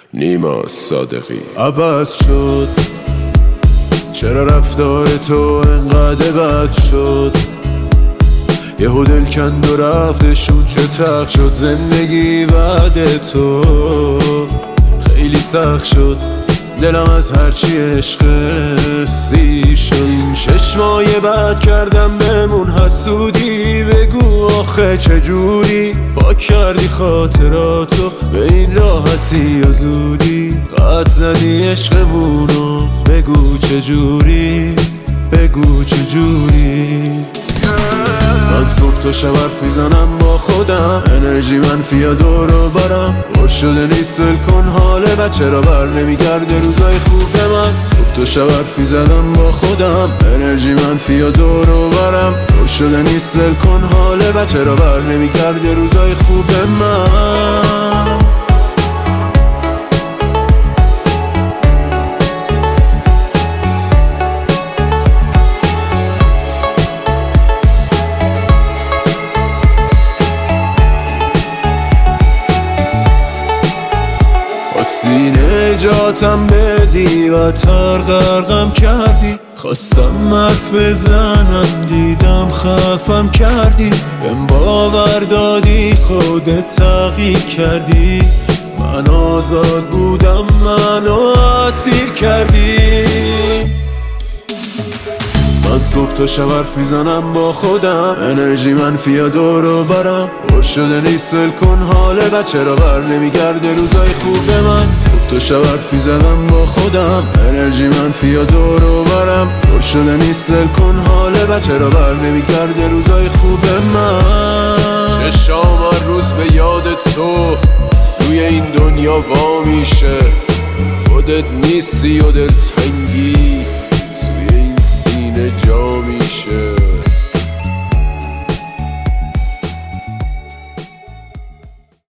نیما صادقی. عوض شد چرا رفتار تو انقدر بد شد، یهو دل کند و رفتشون چه تق شد زندگی بعد تو. خیلی سخت شد دلم از هرچی عشق سیر شد. این چشمای بد کردم بمون حسودی، بگو آخه چجوری پاک کردی خاطراتو به این راحتی یا زودی. قد زدی عشقمونو بگو چجوری، بگو چجوری. من صبح تا شب حرف میزنم با خودم، انرژی منفی دور و برم پر شده نیست. ول کن حال بچه را بر نمیگرده روزای خوب به من. صبح تا شب حرف میزنم با خودم، انرژی منفی دور و برم پر شده نیست. ول کن حال بچه را بر نمیگرده روزای خوب به من. نجاتم بدی و غرقم کردی، خواستم حرف بزنم دیدم خفم کردی. بهم باور دادی خودت تغییر کردی، من آزاد بودم منو اسیر کردی. من صبح تا شب حرف میزنم با خودم، انرژی منفی دور و برم پر شده نیست. ول کن حال بچه را بر نمیگرده روزای خوب به من. صبح تا شب حرف میزنم با خودم، انرژی منفی دور و برم پر شده نیست. ول کن حال بچه را بر نمیگرده روزای خوب به من. چشام هر روز به یاد تو روی این دنیا وا میشه، خودت نیستی و دلتنگی